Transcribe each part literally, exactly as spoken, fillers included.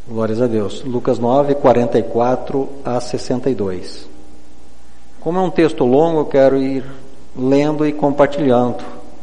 Glórias a Deus. Lucas nove, quarenta e quatro a sessenta e dois. Como é um texto longo, eu quero ir lendo e compartilhando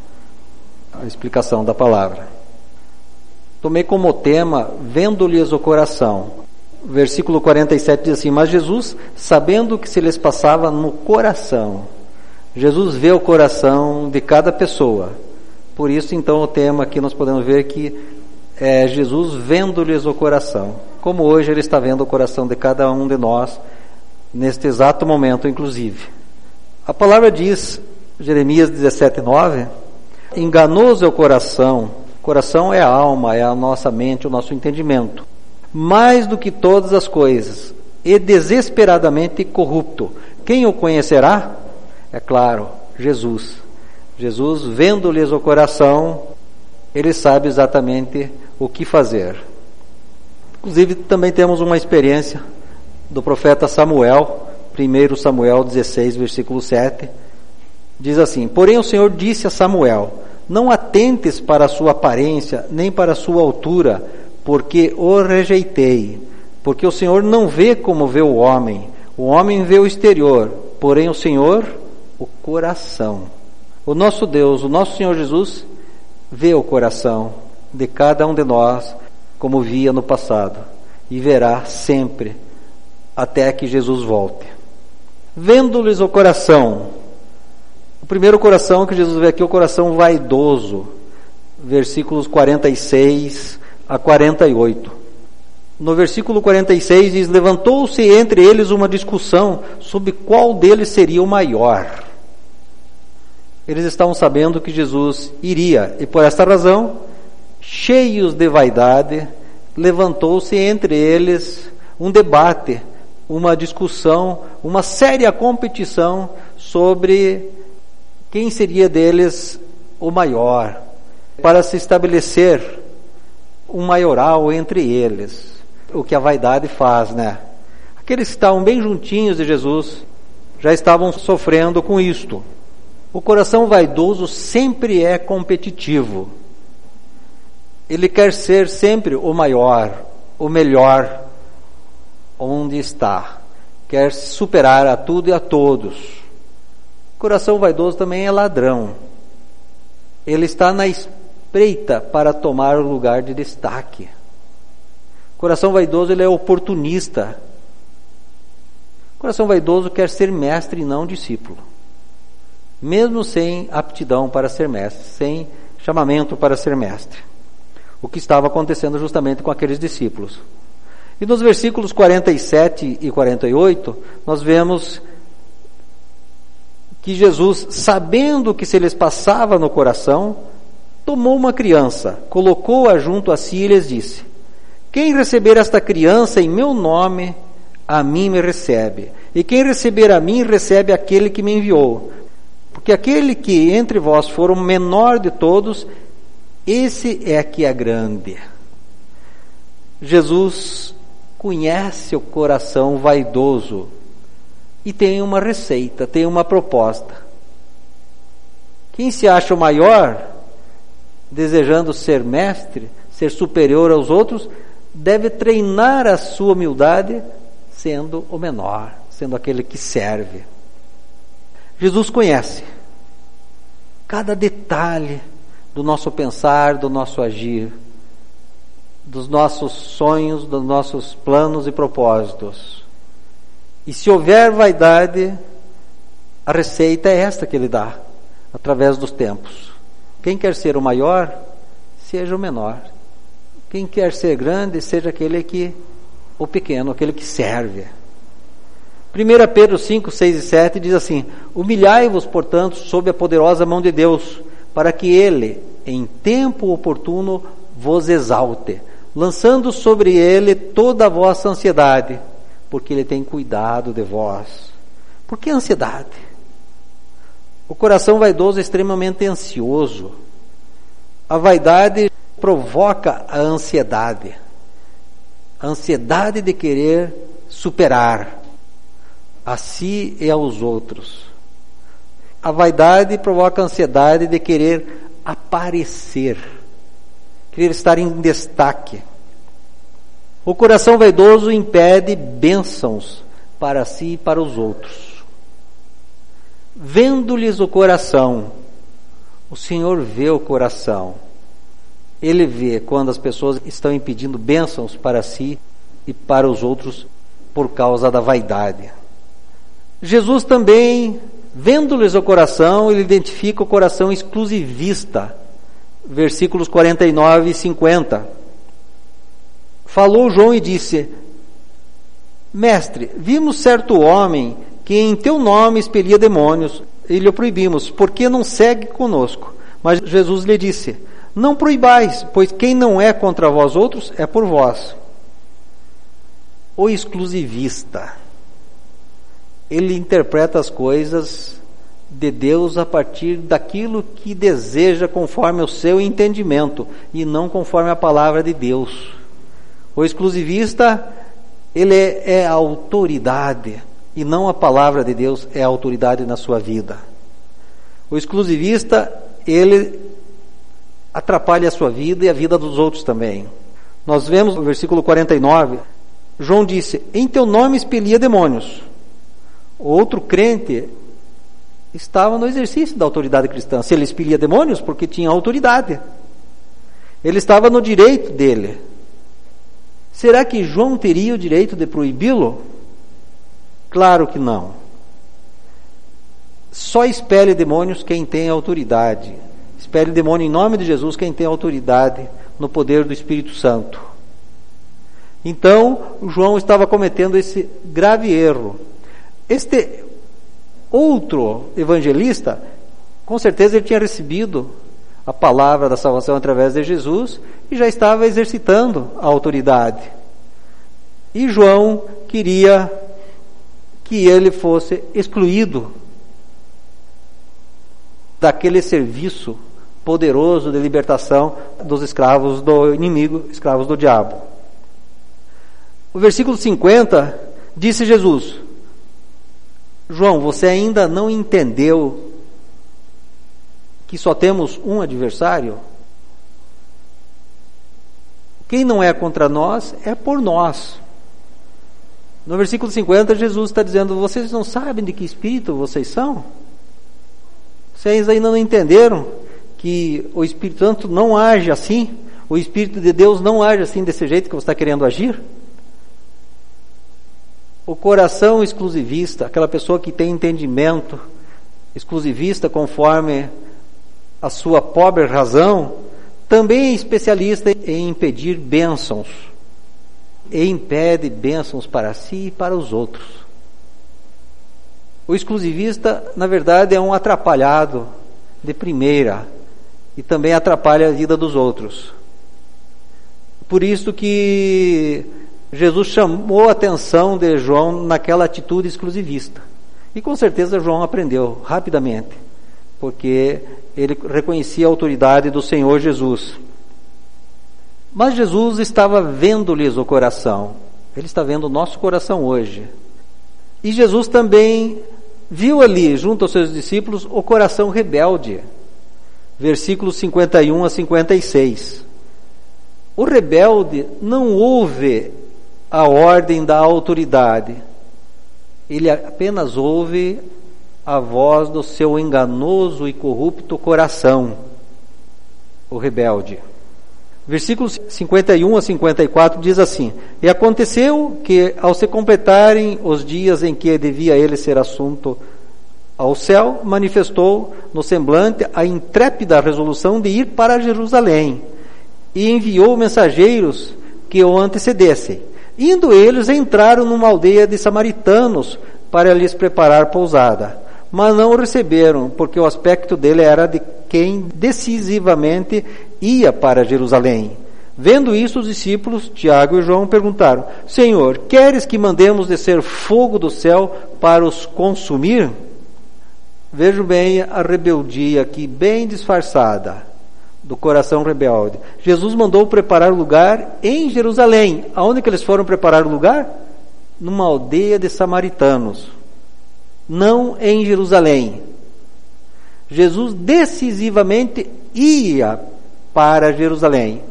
a explicação da palavra. Tomei como tema, vendo-lhes o coração. Versículo quarenta e sete diz assim: mas Jesus, sabendo o que se lhes passava no coração. Jesus vê o coração de cada pessoa. Por isso, então, o tema aqui nós podemos ver que é Jesus vendo-lhes o coração. Como hoje Ele está vendo o coração de cada um de nós, neste exato momento, inclusive. A palavra diz, Jeremias dezessete, nove, enganoso é o coração. Coração é a alma, é a nossa mente, o nosso entendimento. Mais do que todas as coisas, e desesperadamente corrupto. Quem o conhecerá? É claro, Jesus. Jesus, vendo-lhes o coração, Ele sabe exatamente o que fazer. Inclusive, também temos uma experiência do profeta Samuel, primeiro Samuel dezesseis, versículo sete, diz assim: porém o Senhor disse a Samuel, não atentes para a sua aparência, nem para a sua altura, porque o rejeitei. Porque o Senhor não vê como vê o homem. O homem vê o exterior, porém o Senhor, o coração. O nosso Deus, o nosso Senhor Jesus, vê o coração de cada um de nós, como via no passado, e verá sempre, até que Jesus volte. Vendo-lhes o coração. O primeiro coração que Jesus vê aqui é o coração vaidoso, versículos quarenta e seis a quarenta e oito. No versículo quarenta e seis diz: levantou-se entre eles uma discussão sobre qual deles seria o maior. Eles estavam sabendo que Jesus iria, e por esta razão, cheios de vaidade, levantou-se entre eles um debate, uma discussão, uma séria competição sobre quem seria deles o maior, para se estabelecer um maioral entre eles. O que a vaidade faz, né? Aqueles que estavam bem juntinhos de Jesus já estavam sofrendo com isto. O coração vaidoso sempre é competitivo. Ele quer ser sempre o maior, o melhor, onde está. Quer superar a tudo e a todos. O coração vaidoso também é ladrão. Ele está na espreita para tomar o lugar de destaque. O coração vaidoso, ele é oportunista. O coração vaidoso quer ser mestre e não discípulo. Mesmo sem aptidão para ser mestre, sem chamamento para ser mestre. O que estava acontecendo justamente com aqueles discípulos. E nos versículos quarenta e sete e quarenta e oito, nós vemos que Jesus, sabendo o que se lhes passava no coração, tomou uma criança, colocou-a junto a si e lhes disse: quem receber esta criança em meu nome, a mim me recebe. E quem receber a mim, recebe aquele que me enviou. Porque aquele que entre vós for o menor de todos, esse é que é grande. Jesus conhece o coração vaidoso e tem uma receita, tem uma proposta. Quem se acha o maior, desejando ser mestre, ser superior aos outros, deve treinar a sua humildade sendo o menor, sendo aquele que serve. Jesus conhece cada detalhe do nosso pensar, do nosso agir, dos nossos sonhos, dos nossos planos e propósitos. E se houver vaidade, a receita é esta que Ele dá, através dos tempos. Quem quer ser o maior, seja o menor. Quem quer ser grande, seja aquele que, o pequeno, aquele que serve. primeira Pedro cinco, seis e sete diz assim: humilhai-vos, portanto, sob a poderosa mão de Deus, para que Ele, em tempo oportuno, vos exalte, lançando sobre Ele toda a vossa ansiedade, porque Ele tem cuidado de vós. Por que ansiedade? O coração vaidoso é extremamente ansioso. A vaidade provoca a ansiedade. A ansiedade de querer superar a si e aos outros. A vaidade provoca a ansiedade de querer aparecer, querer estar em destaque. O coração vaidoso impede bênçãos para si e para os outros. Vendo-lhes o coração, o Senhor vê o coração. Ele vê quando as pessoas estão impedindo bênçãos para si e para os outros por causa da vaidade. Jesus também, vendo-lhes o coração, ele identifica o coração exclusivista. Versículos quarenta e nove e cinquenta. Falou João e disse: Mestre, vimos certo homem que em teu nome expelia demônios, e lhe o proibimos, porque não segue conosco. Mas Jesus lhe disse: Não proibais, pois quem não é contra vós outros, é por vós. O exclusivista, ele interpreta as coisas de Deus a partir daquilo que deseja conforme o seu entendimento, e não conforme a palavra de Deus. O exclusivista, ele é, é a autoridade, e não a palavra de Deus é a autoridade na sua vida. O exclusivista, ele atrapalha a sua vida e a vida dos outros também. Nós vemos no versículo quarenta e nove, João disse: Em teu nome expelia demônios. O outro crente estava no exercício da autoridade cristã. Se ele expelia demônios, porque tinha autoridade. Ele estava no direito dele. Será que João teria o direito de proibi-lo? Claro que não. Só expele demônios quem tem autoridade. Expele demônio em nome de Jesus quem tem autoridade no poder do Espírito Santo. Então, João estava cometendo esse grave erro. Este outro evangelista, com certeza ele tinha recebido a palavra da salvação através de Jesus e já estava exercitando a autoridade. E João queria que ele fosse excluído daquele serviço poderoso de libertação dos escravos do inimigo, escravos do diabo. O versículo cinquenta, disse Jesus: João, você ainda não entendeu que só temos um adversário? Quem não é contra nós é por nós. No versículo cinquenta, Jesus está dizendo: vocês não sabem de que espírito vocês são? Vocês ainda não entenderam que o Espírito Santo não age assim? O Espírito de Deus não age assim, desse jeito que você está querendo agir? O coração exclusivista, aquela pessoa que tem entendimento exclusivista conforme a sua pobre razão, também é especialista em impedir bênçãos, e impede bênçãos para si e para os outros. O exclusivista, na verdade, é um atrapalhado de primeira, e também atrapalha a vida dos outros. Por isso que Jesus chamou a atenção de João naquela atitude exclusivista. E com certeza João aprendeu rapidamente, porque ele reconhecia a autoridade do Senhor Jesus. Mas Jesus estava vendo-lhes o coração. Ele está vendo o nosso coração hoje. E Jesus também viu ali, junto aos seus discípulos, o coração rebelde. Versículos cinquenta e um a cinquenta e seis. O rebelde não ouve a ordem da autoridade. Ele apenas ouve a voz do seu enganoso e corrupto coração. O rebelde. Versículos cinquenta e um a cinquenta e quatro diz assim: E aconteceu que, ao se completarem os dias em que devia ele ser assunto ao céu, manifestou no semblante a intrépida resolução de ir para Jerusalém, e enviou mensageiros que o antecedessem. Indo eles, entraram numa aldeia de samaritanos para lhes preparar pousada, mas não o receberam, porque o aspecto dele era de quem decisivamente ia para Jerusalém. Vendo isso, os discípulos, Tiago e João, perguntaram: Senhor, queres que mandemos descer fogo do céu para os consumir? Vejo bem a rebeldia aqui, bem disfarçada, do coração rebelde. Jesus mandou preparar lugar em Jerusalém. Aonde que eles foram preparar o lugar? Numa aldeia de samaritanos, não em Jerusalém. Jesus decisivamente ia para Jerusalém.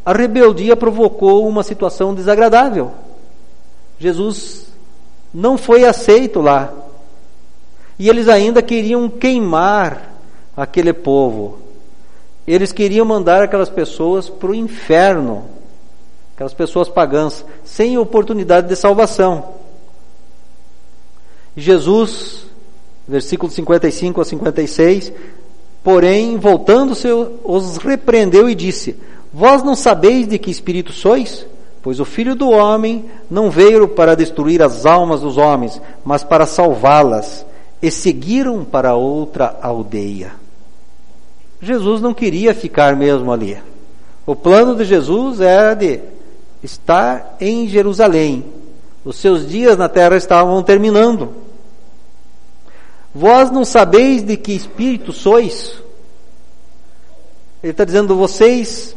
a rebeldia provocou uma situação desagradável. Jesus não foi aceito lá. E eles ainda queriam queimar aquele povo. Eles queriam mandar aquelas pessoas para o inferno, aquelas pessoas pagãs, sem oportunidade de salvação. Jesus, versículos cinquenta e cinco a cinquenta e seis, porém, voltando-se, os repreendeu e disse: vós não sabeis de que espírito sois? Pois o Filho do Homem não veio para destruir as almas dos homens, mas para salvá-las. E seguiram para outra aldeia. Jesus não queria ficar mesmo ali. O plano de Jesus era de estar em Jerusalém. Os seus dias na terra estavam terminando. Vós não sabeis de que espírito sois? Ele está dizendo, vocês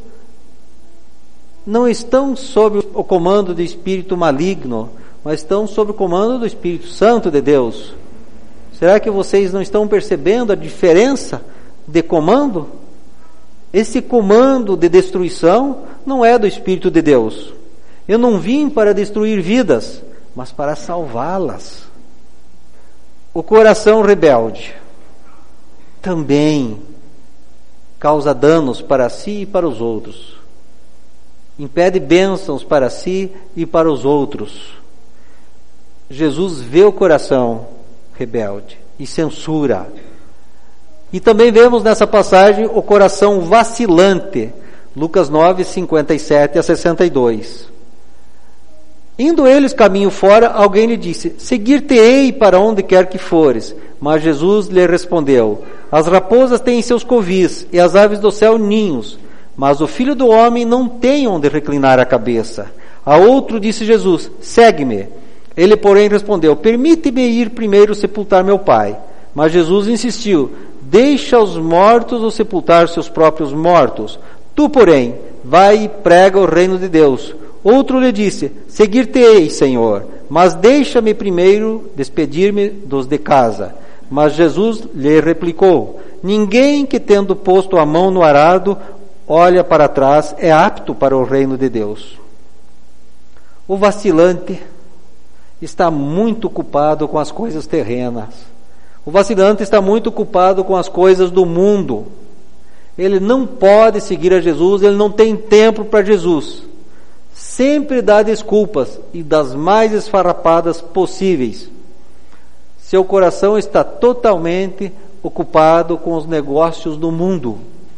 não estão sob o comando do espírito maligno, mas estão sob o comando do Espírito Santo de Deus. Será que vocês não estão percebendo a diferença de comando? Esse comando de destruição não é do Espírito de Deus. Eu não vim para destruir vidas, mas para salvá-las. O coração rebelde também causa danos para si e para os outros. Impede bênçãos para si e para os outros. Jesus vê o coração rebelde e censura. E também vemos nessa passagem o coração vacilante. Lucas nove, cinquenta e sete a sessenta e dois. Indo eles caminho fora, alguém lhe disse: seguir-te-ei para onde quer que fores. Mas Jesus lhe respondeu: as raposas têm seus covis e as aves do céu ninhos, mas o Filho do Homem não tem onde reclinar a cabeça. A outro disse Jesus: segue-me. Ele, porém, respondeu: permite-me ir primeiro sepultar meu pai. Mas Jesus insistiu: deixa os mortos ou sepultar seus próprios mortos. Tu, porém, vai e prega o reino de Deus. Outro lhe disse: seguir-te-ei, Senhor, mas deixa-me primeiro despedir-me dos de casa. Mas Jesus lhe replicou: ninguém que, tendo posto a mão no arado, olha para trás, é apto para o reino de Deus. O vacilante está muito ocupado com as coisas terrenas. O vacilante está muito ocupado com as coisas do mundo. Ele não pode seguir a Jesus, ele não tem tempo para Jesus. Sempre dá desculpas, e das mais esfarrapadas possíveis. Seu coração está totalmente ocupado com os negócios do mundo.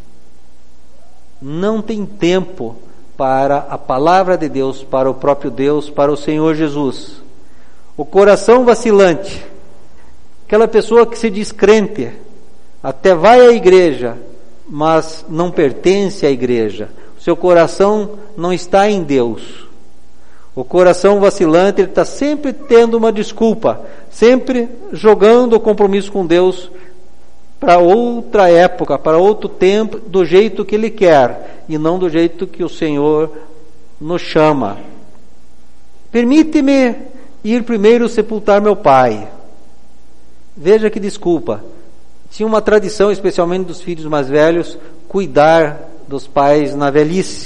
Não tem tempo para a palavra de Deus, para o próprio Deus, para o Senhor Jesus. O coração vacilante, aquela pessoa que se diz crente, até vai à igreja, mas não pertence à igreja. O seu coração não está em Deus. O coração vacilante, ele está sempre tendo uma desculpa, sempre jogando o compromisso com Deus para outra época, para outro tempo, do jeito que ele quer, e não do jeito que o Senhor nos chama. Permite-me ir primeiro sepultar meu pai. Veja que desculpa. Tinha uma tradição, especialmente dos filhos mais velhos, cuidar dos pais na velhice.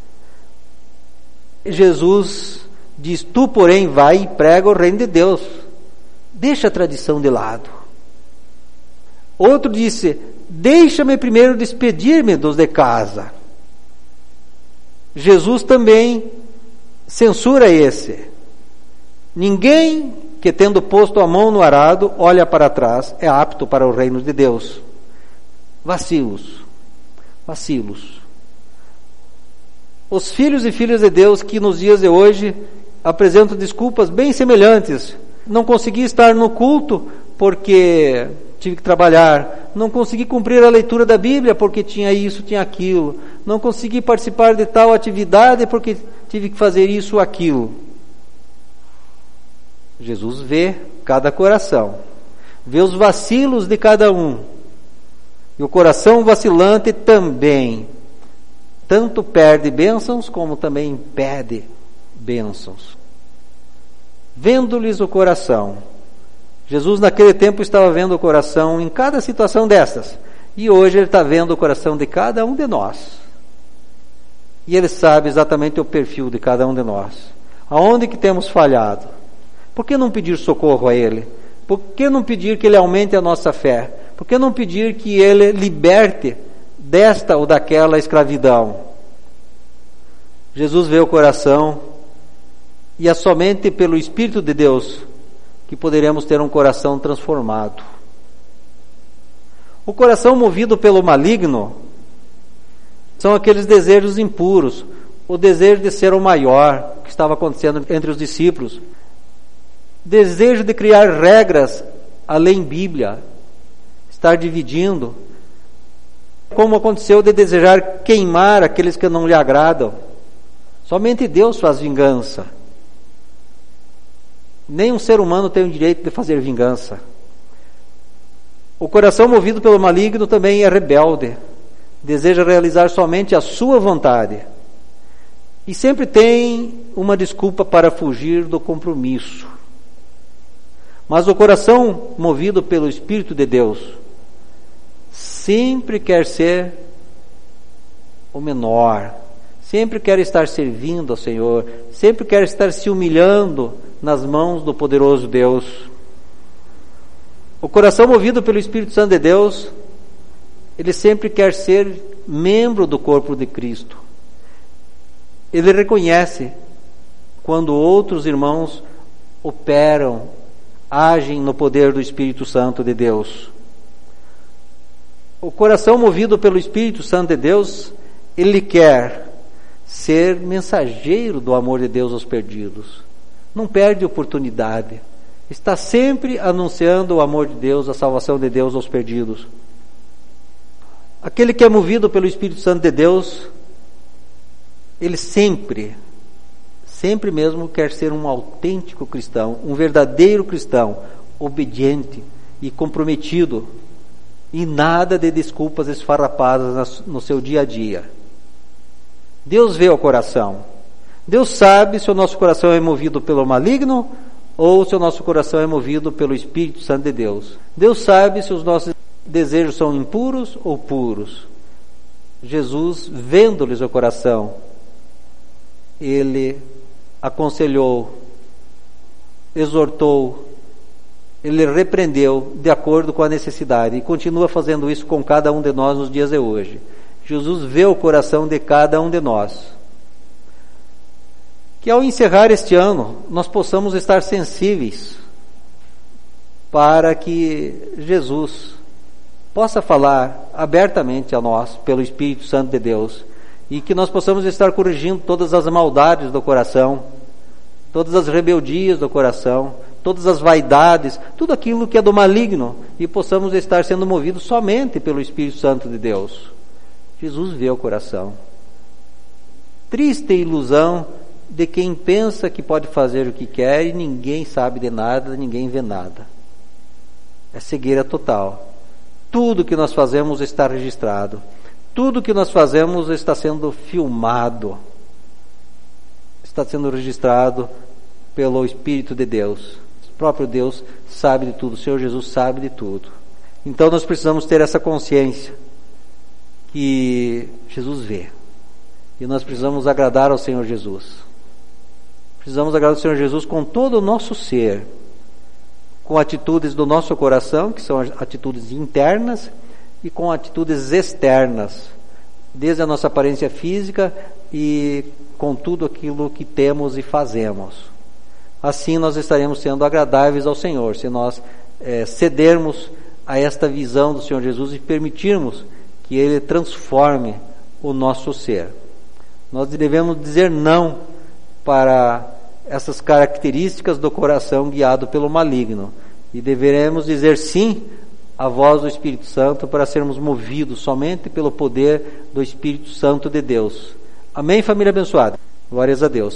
Jesus diz: tu, porém, vai e prega o reino de Deus. Deixa a tradição de lado. Outro disse: deixa-me primeiro despedir-me dos de casa. Jesus também censura esse. Ninguém que, tendo posto a mão no arado, olha para trás, é apto para o reino de Deus. Vacilos. Vacilos. Os filhos e filhas de Deus que nos dias de hoje apresentam desculpas bem semelhantes. Não consegui estar no culto porque tive que trabalhar. Não consegui cumprir a leitura da Bíblia porque tinha isso, tinha aquilo. Não consegui participar de tal atividade porque tive que fazer isso ou aquilo. Jesus vê cada coração, vê os vacilos de cada um. E o coração vacilante também, tanto perde bênçãos, como também impede bênçãos. Vendo-lhes o coração. Jesus naquele tempo estava vendo o coração em cada situação dessas. E hoje Ele está vendo o coração de cada um de nós. E Ele sabe exatamente o perfil de cada um de nós. Aonde que temos falhado? Por que não pedir socorro a Ele? Por que não pedir que Ele aumente a nossa fé? Por que não pedir que Ele liberte desta ou daquela escravidão? Jesus vê o coração, e é somente pelo Espírito de Deus que poderemos ter um coração transformado. O coração movido pelo maligno são aqueles desejos impuros, o desejo de ser o maior, que estava acontecendo entre os discípulos, desejo de criar regras além Bíblia, estar dividindo, como aconteceu de desejar queimar aqueles que não lhe agradam. Somente Deus faz vingança. Nenhum ser humano tem o direito de fazer vingança. O coração movido pelo maligno também é rebelde, deseja realizar somente a sua vontade e sempre tem uma desculpa para fugir do compromisso. Mas o coração movido pelo Espírito de Deus sempre quer ser o menor, sempre quer estar servindo ao Senhor, sempre quer estar se humilhando nas mãos do poderoso Deus. O coração movido pelo Espírito Santo de Deus, ele sempre quer ser membro do corpo de Cristo. Ele reconhece quando outros irmãos operam, agem no poder do Espírito Santo de Deus. O coração movido pelo Espírito Santo de Deus, ele quer ser mensageiro do amor de Deus aos perdidos. Não perde oportunidade. Está sempre anunciando o amor de Deus, a salvação de Deus aos perdidos. Aquele que é movido pelo Espírito Santo de Deus, ele sempre, sempre mesmo quer ser um autêntico cristão, um verdadeiro cristão, obediente e comprometido, e nada de desculpas esfarrapadas no seu dia a dia. Deus vê o coração. Deus sabe se o nosso coração é movido pelo maligno ou se o nosso coração é movido pelo Espírito Santo de Deus. Deus sabe se os nossos desejos são impuros ou puros. Jesus, vendo-lhes o coração, Ele aconselhou, exortou, Ele repreendeu de acordo com a necessidade e continua fazendo isso com cada um de nós nos dias de hoje. Jesus vê o coração de cada um de nós. Que ao encerrar este ano, nós possamos estar sensíveis para que Jesus possa falar abertamente a nós, pelo Espírito Santo de Deus, e que nós possamos estar corrigindo todas as maldades do coração, todas as rebeldias do coração, todas as vaidades, tudo aquilo que é do maligno, e possamos estar sendo movidos somente pelo Espírito Santo de Deus. Jesus vê o coração. Triste ilusão de quem pensa que pode fazer o que quer e ninguém sabe de nada, ninguém vê nada. É cegueira total. Tudo que nós fazemos está registrado. Tudo que nós fazemos está sendo filmado. Está sendo registrado pelo Espírito de Deus. O próprio Deus sabe de tudo. O Senhor Jesus sabe de tudo. Então nós precisamos ter essa consciência que Jesus vê. E nós precisamos agradar ao Senhor Jesus. Precisamos agradar ao Senhor Jesus com todo o nosso ser, com atitudes do nosso coração, que são atitudes internas, e com atitudes externas, desde a nossa aparência física e com tudo aquilo que temos e fazemos. Assim nós estaremos sendo agradáveis ao Senhor, se nós é, cedermos a esta visão do Senhor Jesus e permitirmos que Ele transforme o nosso ser. Nós devemos dizer não para essas características do coração guiado pelo maligno, e deveremos dizer sim à voz do Espírito Santo para sermos movidos somente pelo poder do Espírito Santo de Deus. Amém, família abençoada? Glórias a Deus.